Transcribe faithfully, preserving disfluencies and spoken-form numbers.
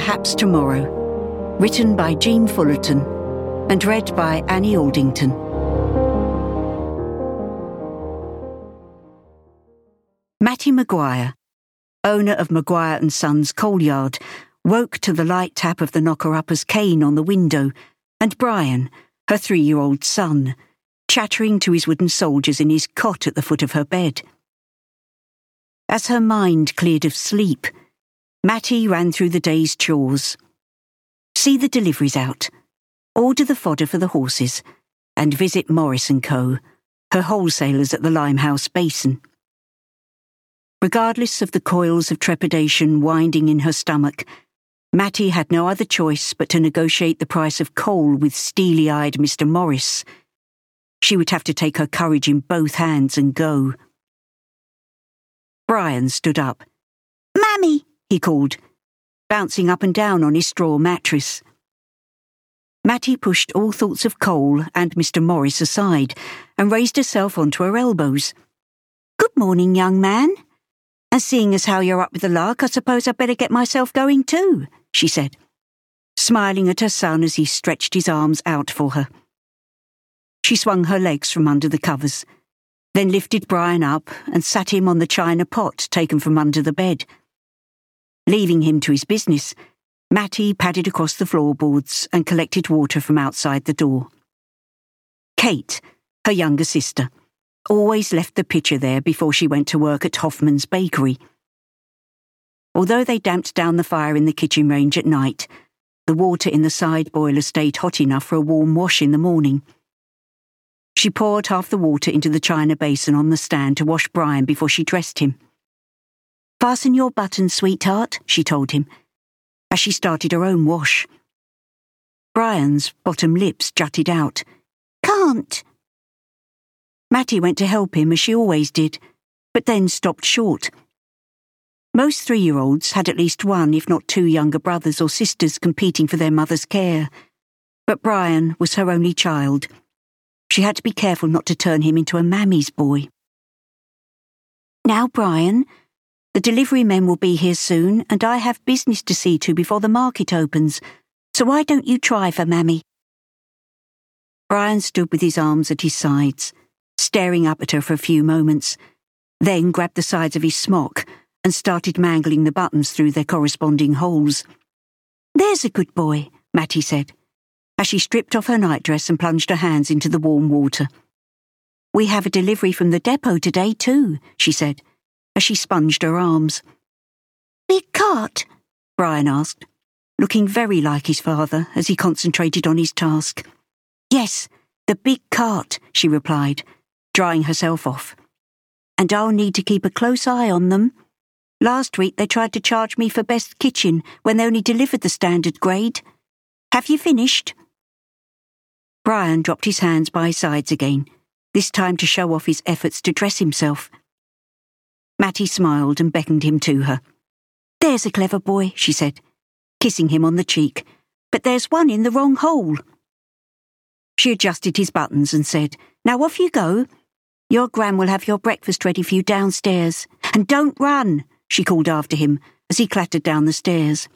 Perhaps Tomorrow, written by Jean Fullerton and read by Annie Aldington. Matty Maguire, owner of Maguire and Sons coal yard, woke to the light tap of the knocker-upper's cane on the window, and Brian, her three-year-old son, chattering to his wooden soldiers in his cot at the foot of her bed. As her mind cleared of sleep, Matty ran through the day's chores. See the deliveries out, order the fodder for the horses, and visit Morris and Co., her wholesalers at the Limehouse Basin. Regardless of the coils of trepidation winding in her stomach, Matty had no other choice but to negotiate the price of coal with steely-eyed Mister Morris. She would have to take her courage in both hands and go. Brian stood up. "Mammy!" he called, bouncing up and down on his straw mattress. Matty pushed all thoughts of coal and Mister Morris aside and raised herself onto her elbows. "Good morning, young man. And seeing as how you're up with the lark, I suppose I'd better get myself going too," she said, smiling at her son as he stretched his arms out for her. She swung her legs from under the covers, then lifted Brian up and sat him on the china pot taken from under the bed. Leaving him to his business, Matty padded across the floorboards and collected water from outside the door. Kate, her younger sister, always left the pitcher there before she went to work at Hoffman's Bakery. Although they damped down the fire in the kitchen range at night, the water in the side boiler stayed hot enough for a warm wash in the morning. She poured half the water into the china basin on the stand to wash Brian before she dressed him. "Fasten your buttons, sweetheart," she told him, as she started her own wash. Brian's bottom lips jutted out. "Can't." Matty went to help him as she always did, but then stopped short. Most three-year-olds had at least one, if not two, younger brothers or sisters competing for their mother's care. But Brian was her only child. She had to be careful not to turn him into a mammy's boy. "Now, Brian, the delivery men will be here soon, and I have business to see to before the market opens, so why don't you try for Mammy?" Brian stood with his arms at his sides, staring up at her for a few moments, then grabbed the sides of his smock and started mangling the buttons through their corresponding holes. "There's a good boy," Matty said, as she stripped off her nightdress and plunged her hands into the warm water. "We have a delivery from the depot today too," she said, as she sponged her arms. "Big cart?" Brian asked, looking very like his father as he concentrated on his task. "Yes, the big cart," she replied, drying herself off. "And I'll need to keep a close eye on them. Last week they tried to charge me for best kitchen when they only delivered the standard grade. Have you finished?" Brian dropped his hands by his sides again, this time to show off his efforts to dress himself. Matty smiled and beckoned him to her. "There's a clever boy," she said, kissing him on the cheek, "but there's one in the wrong hole." She adjusted his buttons and said, "Now off you go. Your gran will have your breakfast ready for you downstairs. And don't run," she called after him as he clattered down the stairs.